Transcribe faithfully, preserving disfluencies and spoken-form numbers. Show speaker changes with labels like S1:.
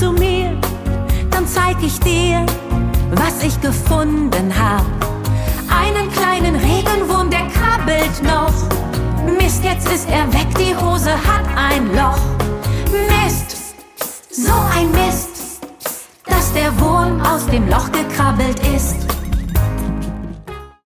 S1: zu mir, dann zeig ich dir, was ich gefunden hab. Einen kleinen Regenwurm, der krabbelt noch. Mist, jetzt ist er weg, die Hose hat ein Loch. Mist, so ein Mist, dass der Wurm aus dem Loch gekrabbelt ist.